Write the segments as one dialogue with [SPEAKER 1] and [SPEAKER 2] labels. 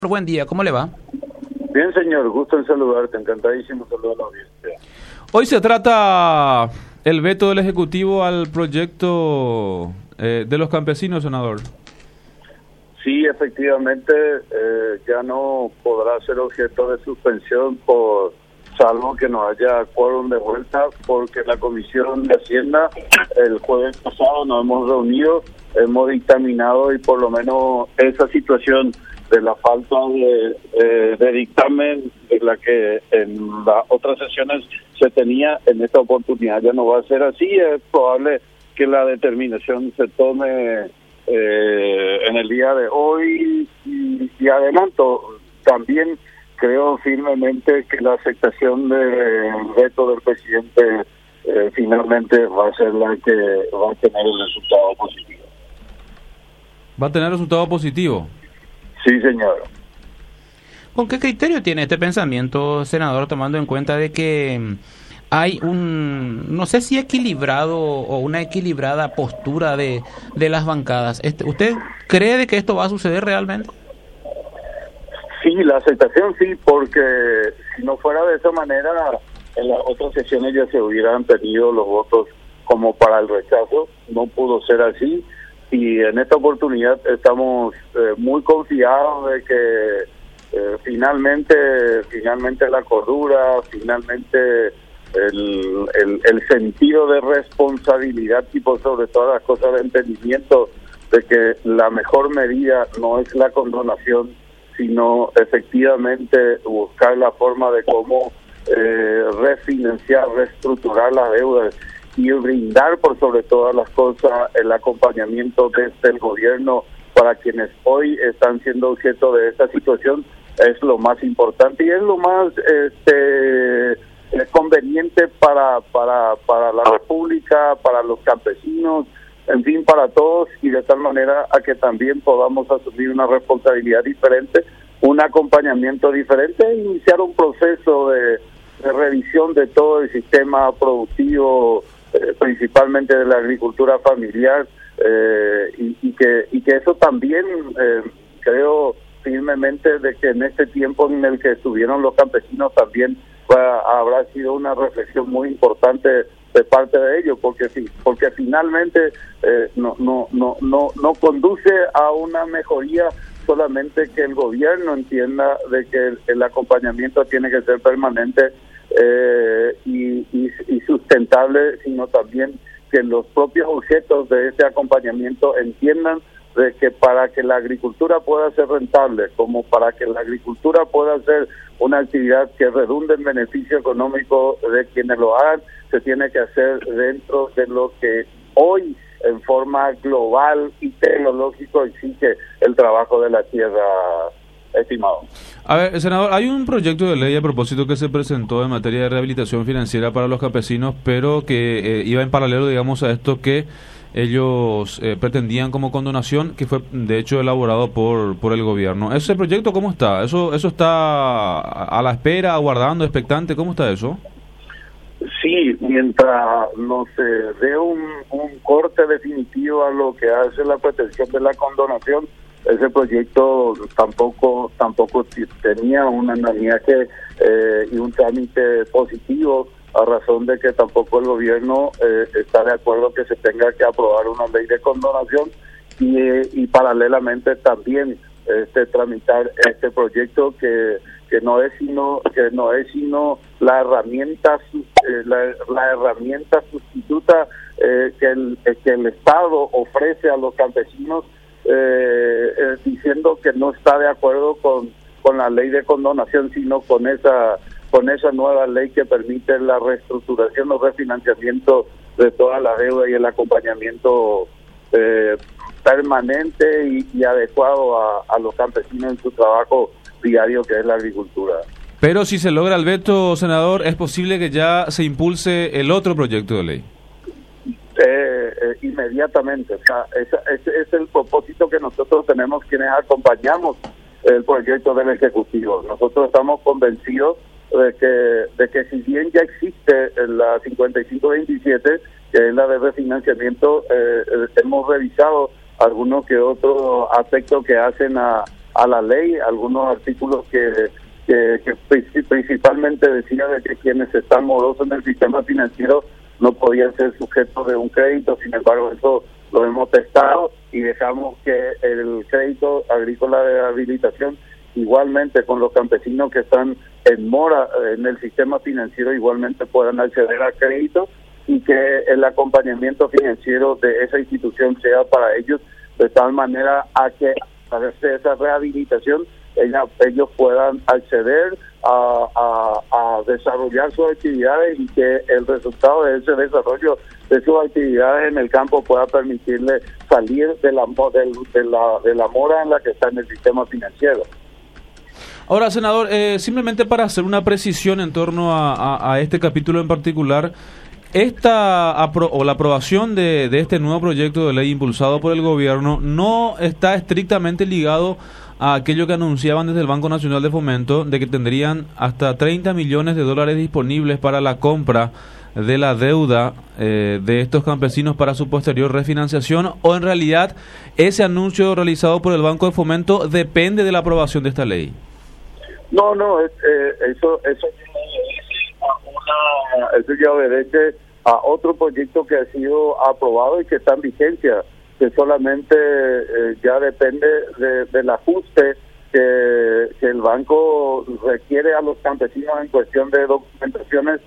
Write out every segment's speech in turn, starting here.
[SPEAKER 1] Buen día, ¿cómo le va?
[SPEAKER 2] Bien, señor, gusto en saludarte, encantadísimo saludar a la audiencia.
[SPEAKER 1] Hoy se trata el veto del Ejecutivo al proyecto de los campesinos, senador.
[SPEAKER 2] Sí, efectivamente, ya no podrá ser objeto de suspensión salvo que no haya quórum de vuelta, porque la Comisión de Hacienda el jueves pasado nos hemos reunido, hemos dictaminado y por lo menos esa situación de la falta de dictamen de la que en las otras sesiones se tenía, en esta oportunidad ya no va a ser así. Es probable que la determinación se tome en el día de hoy y adelanto, también creo firmemente que la aceptación del veto del presidente finalmente va a ser la que va a tener el resultado positivo.
[SPEAKER 1] ¿Va a tener resultado positivo?
[SPEAKER 2] Sí, señor.
[SPEAKER 1] ¿Con qué criterio tiene este pensamiento, senador, tomando en cuenta de que hay no sé si equilibrado o una equilibrada postura de las bancadas? ¿Usted cree de que esto va a suceder realmente?
[SPEAKER 2] Sí, la aceptación sí, porque si no fuera de esa manera, en las otras sesiones ya se hubieran tenido los votos como para el rechazo. No pudo ser así. Y en esta oportunidad estamos muy confiados de que finalmente la cordura, finalmente el sentido de responsabilidad y por sobre todas las cosas de entendimiento de que la mejor medida no es la condonación, sino efectivamente buscar la forma de cómo refinanciar, reestructurar las deudas y brindar por sobre todas las cosas el acompañamiento desde el gobierno para quienes hoy están siendo objeto de esta situación es lo más importante y es lo más conveniente para la República, para los campesinos, en fin, para todos, y de tal manera a que también podamos asumir una responsabilidad diferente, un acompañamiento diferente e iniciar un proceso de revisión de todo el sistema productivo, principalmente de la agricultura familiar, y que eso también creo firmemente de que en este tiempo en el que estuvieron los campesinos también habrá sido una reflexión muy importante de parte de ellos, porque finalmente no conduce a una mejoría solamente que el gobierno entienda de que el acompañamiento tiene que ser permanente y sustentable, sino también que los propios objetos de ese acompañamiento entiendan de que para que la agricultura pueda ser rentable, como para que la agricultura pueda ser una actividad que redunde en beneficio económico de quienes lo hagan, se tiene que hacer dentro de lo que hoy en forma global y tecnológico exige el trabajo de la tierra, estimado.
[SPEAKER 1] A ver, senador, hay un proyecto de ley a propósito que se presentó en materia de rehabilitación financiera para los campesinos, pero que iba en paralelo, digamos, a esto que ellos pretendían como condonación, que fue de hecho elaborado por el gobierno. ¿Ese proyecto cómo está? ¿Eso está a la espera, aguardando, expectante? ¿Cómo está eso?
[SPEAKER 2] Sí, mientras no se dé un corte definitivo a lo que hace la pretensión de la condonación, ese proyecto tampoco tenía un andamiaje y un trámite positivo, a razón de que tampoco el gobierno está de acuerdo que se tenga que aprobar una ley de condonación y paralelamente también tramitar este proyecto que no es sino la herramienta sustituta que el Estado ofrece a los campesinos, diciendo que no está de acuerdo con la ley de condonación, sino con esa nueva ley que permite la reestructuración o refinanciamiento de todas las deudas y el acompañamiento permanente y adecuado a los campesinos en su trabajo diario, que es la agricultura.
[SPEAKER 1] Pero si se logra el veto, senador, ¿es posible que ya se impulse el otro proyecto de ley?
[SPEAKER 2] Inmediatamente, o sea, ese es el propósito que nosotros tenemos quienes acompañamos el proyecto del Ejecutivo. Nosotros estamos convencidos de que si bien ya existe la 5527, que es la de refinanciamiento, hemos revisado algunos que otros aspectos que hacen a a la ley, algunos artículos que principalmente decía de que quienes están morosos en el sistema financiero no podían ser sujetos de un crédito. Sin embargo, eso lo hemos testado y dejamos que el crédito agrícola de habilitación, igualmente con los campesinos que están en mora en el sistema financiero, igualmente puedan acceder a crédito, y que el acompañamiento financiero de esa institución sea para ellos de tal manera a que a través de esa rehabilitación ellos puedan acceder a desarrollar sus actividades, y que el resultado de ese desarrollo de sus actividades en el campo pueda permitirle salir de la mora en la que está en el sistema financiero.
[SPEAKER 1] Ahora, senador, simplemente para hacer una precisión en torno a este capítulo en particular, la aprobación de este nuevo proyecto de ley impulsado por el gobierno no está estrictamente ligado a aquello que anunciaban desde el Banco Nacional de Fomento, de que tendrían hasta 30 millones de dólares disponibles para la compra de la deuda de estos campesinos para su posterior refinanciación, o en realidad ese anuncio realizado por el Banco de Fomento depende de la aprobación de esta ley.
[SPEAKER 2] No, eso ya obedece a otro proyecto que ha sido aprobado y que está en vigencia, que solamente ya depende del ajuste que el banco requiere a los campesinos en cuestión de documentaciones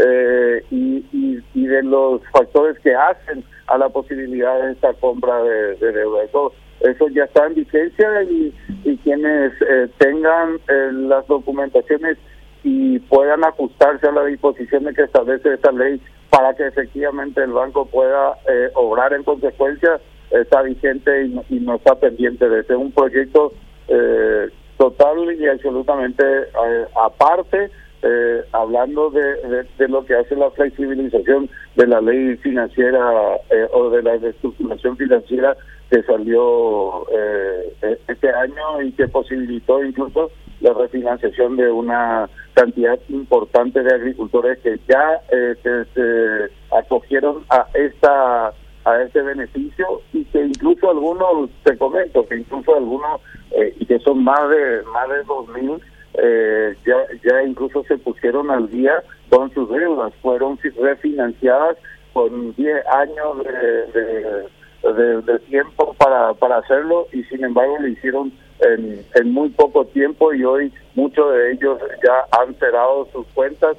[SPEAKER 2] y de los factores que hacen a la posibilidad de esta compra de deuda. Eso ya está en vigencia, y quienes tengan las documentaciones y puedan ajustarse a las disposiciones que establece esta ley para que efectivamente el banco pueda obrar en consecuencia, está vigente y no está pendiente de ese. Es un proyecto total y absolutamente aparte, hablando de lo que hace la flexibilización de la ley financiera o de la reestructuración financiera que salió este año y que posibilitó incluso la refinanciación de una cantidad importante de agricultores que ya se acogieron a este beneficio, y que incluso algunos, te comento, que incluso algunos, y que son más de 2.000, ya incluso se pusieron al día con sus deudas, fueron refinanciadas con 10 años de tiempo para hacerlo, y sin embargo lo hicieron en muy poco tiempo, y hoy muchos de ellos ya han cerrado sus cuentas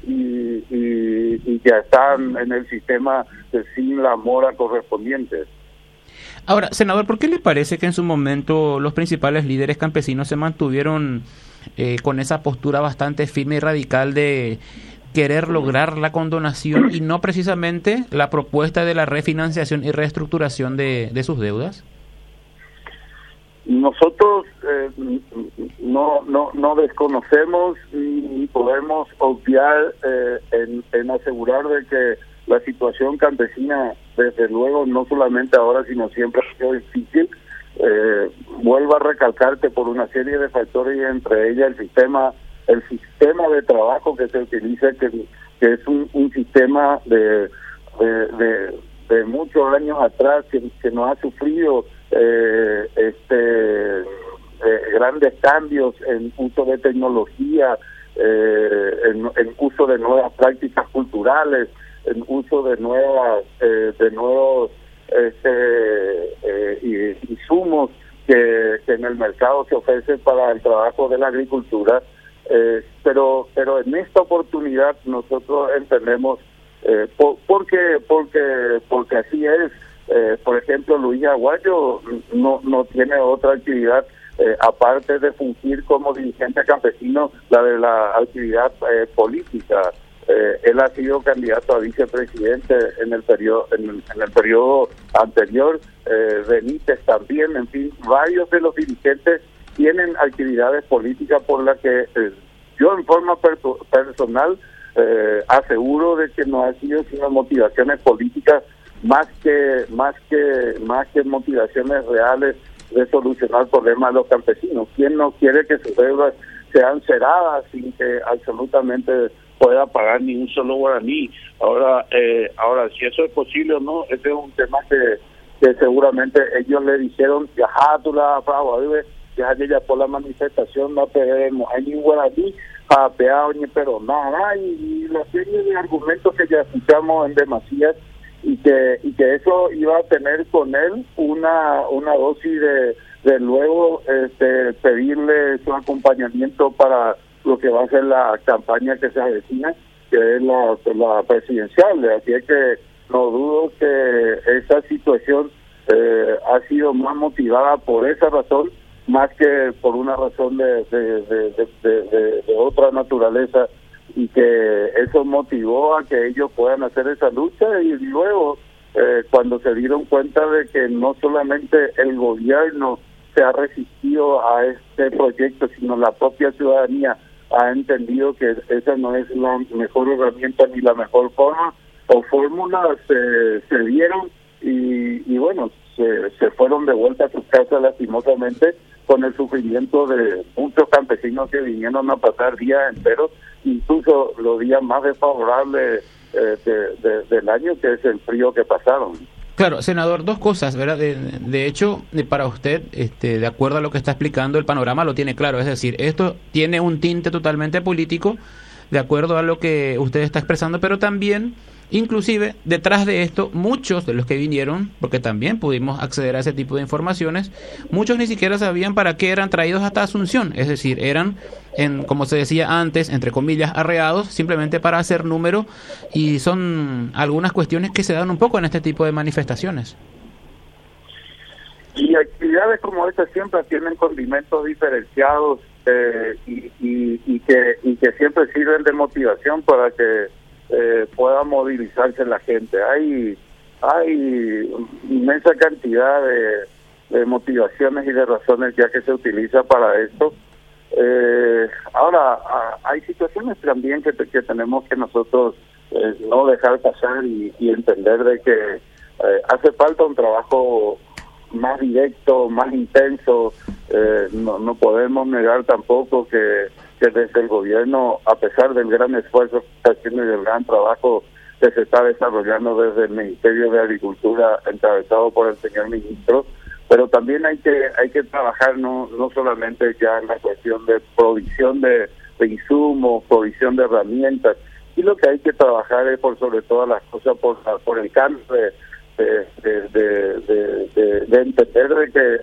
[SPEAKER 2] y ya están en el sistema sin la mora correspondiente.
[SPEAKER 3] Ahora, senador, ¿por qué le parece que en su momento los principales líderes campesinos se mantuvieron con esa postura bastante firme y radical de querer lograr la condonación y no precisamente la propuesta de la refinanciación y reestructuración de sus deudas?
[SPEAKER 2] Nosotros no desconocemos ni podemos obviar en asegurar de que la situación campesina, desde luego, no solamente ahora, sino siempre ha sido difícil. Vuelvo a recalcar que por una serie de factores, y entre ellas el sistema de trabajo que se utiliza, que es un sistema de muchos años atrás, que no ha sufrido grandes cambios en uso de tecnología, en uso de nuevas prácticas culturales, en uso de nuevos insumos que en el mercado se ofrecen para el trabajo de la agricultura, pero en esta oportunidad nosotros entendemos porque así es. Por ejemplo, Luis Aguayo no tiene otra actividad aparte de fungir como dirigente campesino, la de la actividad política. Él ha sido candidato a vicepresidente en el periodo anterior, Benítez también, en fin, varios de los dirigentes tienen actividades políticas por las que yo en forma personal aseguro de que no ha sido sino motivaciones políticas más que motivaciones reales de solucionar problemas de los campesinos. ¿Quién no quiere que sus deudas sean cerradas sin que absolutamente pueda pagar ni un solo guaraní? Ahora, si eso es posible o no, ese es un tema que seguramente ellos le dijeron, ya por la manifestación no tenemos, hay ni guaraní, japeado, ni pero nada, y la serie de argumentos que ya escuchamos en demasía, y que eso iba a tener con él una dosis de luego pedirle su acompañamiento para lo que va a ser la campaña que se avecina, que es la presidencial. Así es que no dudo que esa situación ha sido más motivada por esa razón, más que por una razón de otra naturaleza, y que eso motivó a que ellos puedan hacer esa lucha. Y luego cuando se dieron cuenta de que no solamente el gobierno se ha resistido a este proyecto, sino la propia ciudadanía ha entendido que esa no es la mejor herramienta ni la mejor forma o fórmula, se dieron y bueno, se fueron de vuelta a sus casas lastimosamente, con el sufrimiento de muchos campesinos que vinieron a pasar días enteros, incluso los días más desfavorables del año, que es el frío que pasaron.
[SPEAKER 3] Claro, senador, dos cosas, ¿verdad? De hecho, para usted, de acuerdo a lo que está explicando, el panorama lo tiene claro, es decir, esto tiene un tinte totalmente político, de acuerdo a lo que usted está expresando, pero también, inclusive, detrás de esto, muchos de los que vinieron, porque también pudimos acceder a ese tipo de informaciones, muchos ni siquiera sabían para qué eran traídos hasta Asunción, es decir, eran, como se decía antes, entre comillas, arreados, simplemente para hacer número, y son algunas cuestiones que se dan un poco en este tipo de manifestaciones.
[SPEAKER 2] Y actividades como estas siempre tienen condimentos diferenciados y que siempre sirven de motivación para que pueda movilizarse la gente. Hay inmensa cantidad de motivaciones y de razones ya que se utiliza para esto. Ahora, hay situaciones también que tenemos que nosotros no dejar pasar y entender de que hace falta un trabajo más directo, más intenso. No podemos negar tampoco que desde el gobierno, a pesar del gran esfuerzo que está haciendo y del gran trabajo que se está desarrollando desde el Ministerio de Agricultura, encabezado por el señor ministro, pero también hay que trabajar no solamente ya en la cuestión de provisión de insumos, provisión de herramientas, y lo que hay que trabajar es por sobre todas las cosas por el cambio de entender de que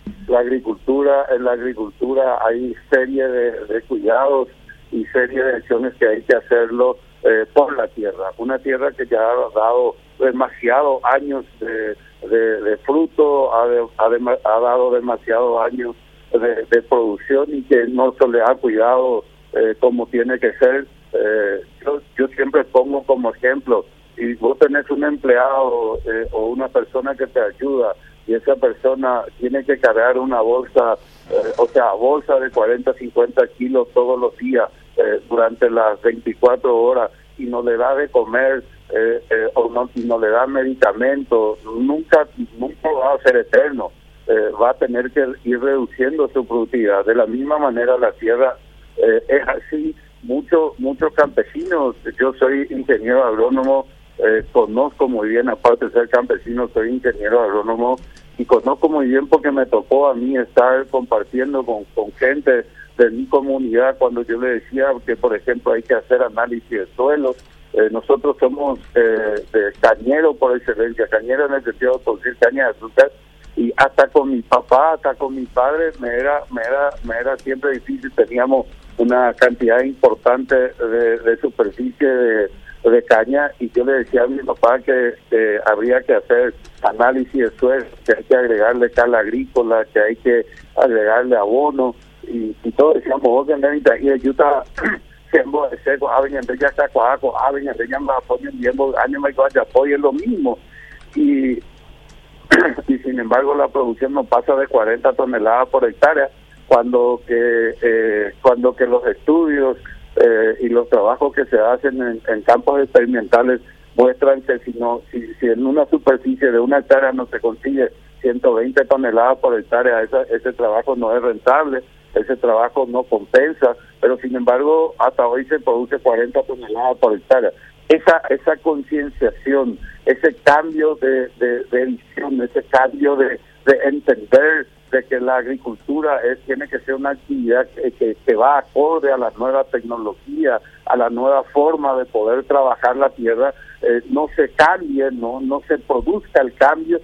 [SPEAKER 2] en la agricultura hay serie de cuidados y serie de acciones que hay que hacerlo por la tierra, una tierra que ya ha dado demasiados años de fruto, ha dado demasiados años de producción y que no se le ha cuidado como tiene que ser. Yo siempre pongo como ejemplo, si vos tenés un empleado o una persona que te ayuda y esa persona tiene que cargar una bolsa, bolsa de 40, 50 kilos todos los días durante las 24 horas y no le da de comer y no le da medicamentos, nunca va a ser eterno. Va a tener que ir reduciendo su productividad. De la misma manera la tierra es así. Muchos campesinos, yo soy ingeniero agrónomo, conozco muy bien, aparte de ser campesino, soy ingeniero agrónomo y conozco muy bien porque me tocó a mí estar compartiendo con gente de mi comunidad cuando yo le decía que, por ejemplo, hay que hacer análisis de suelos. Nosotros somos de cañero por excelencia, cañero en el sentido de producir caña de azúcar, y hasta con mi papá, hasta con mi padre me era siempre difícil. Teníamos una cantidad importante de superficie de caña y yo le decía a mi papá que habría que hacer análisis de suelo, que hay que agregarle cal agrícola, que hay que agregarle abono y todos decíamos, vos tenés y ayuda siempre de seco, ya está cuaco, ya me apoyan bien, año me apoyo, es lo mismo y sin embargo la producción no pasa de 40 toneladas por hectárea, cuando que los estudios y los trabajos que se hacen en campos experimentales muestran que si en una superficie de una hectárea no se consigue 120 toneladas por hectárea, ese trabajo no es rentable, ese trabajo no compensa, pero sin embargo hasta hoy se produce 40 toneladas por hectárea. Esa concienciación, ese cambio de visión, ese cambio de entender de que la agricultura tiene que ser una actividad que va acorde a la nueva tecnología, a la nueva forma de poder trabajar la tierra, no se cambie, no se produzca el cambio,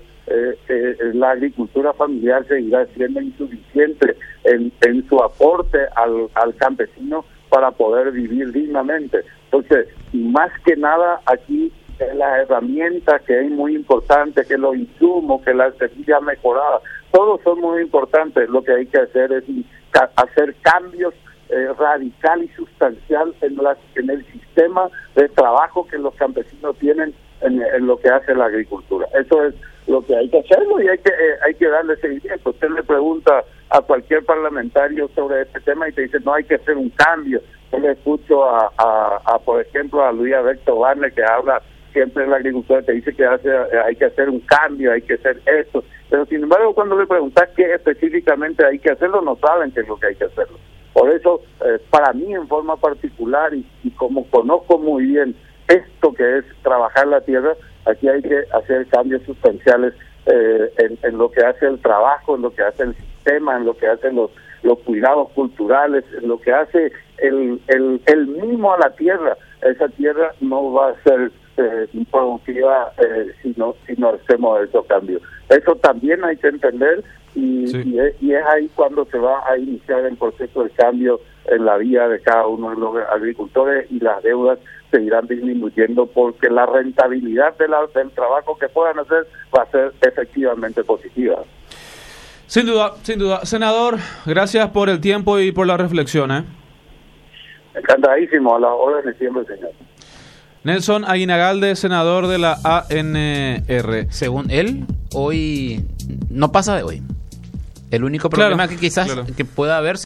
[SPEAKER 2] la agricultura familiar seguirá siendo insuficiente en su aporte al campesino para poder vivir dignamente. Entonces, más que nada aquí, las herramientas, que es muy importante, que los insumos, que la semilla mejorada, todos son muy importantes. Lo que hay que hacer es hacer cambios radical y sustancial en el sistema de trabajo que los campesinos tienen en lo que hace la agricultura. Eso es lo que hay que hacerlo y hay que darle seguimiento. Usted le pregunta a cualquier parlamentario sobre este tema y te dice, no, hay que hacer un cambio. Yo le escucho por ejemplo, a Luis Alberto Barnes, que habla siempre en la agricultura, te dice que hay que hacer un cambio, hay que hacer esto. Pero sin embargo, cuando le preguntas qué específicamente hay que hacerlo, no saben qué es lo que hay que hacerlo. Por eso, para mí en forma particular, y como conozco muy bien esto que es trabajar la tierra, aquí hay que hacer cambios sustanciales en lo que hace el trabajo, en lo que hace el sistema, en lo que hacen los cuidados culturales, en lo que hace el mimo a la tierra. Esa tierra no va a ser productiva si no hacemos esos cambios. Eso también hay que entender y es ahí cuando se va a iniciar el proceso de cambio en la vida de cada uno de los agricultores, y las deudas se irán disminuyendo porque la rentabilidad del trabajo que puedan hacer va a ser efectivamente positiva.
[SPEAKER 1] Sin duda. Senador, gracias por el tiempo y por la reflexión.
[SPEAKER 2] Encantadísimo, a las órdenes siempre, señor.
[SPEAKER 1] Nelson Aguinagalde, senador de la ANR.
[SPEAKER 3] Según él, hoy no pasa de hoy. El único problema que quizás que pueda haber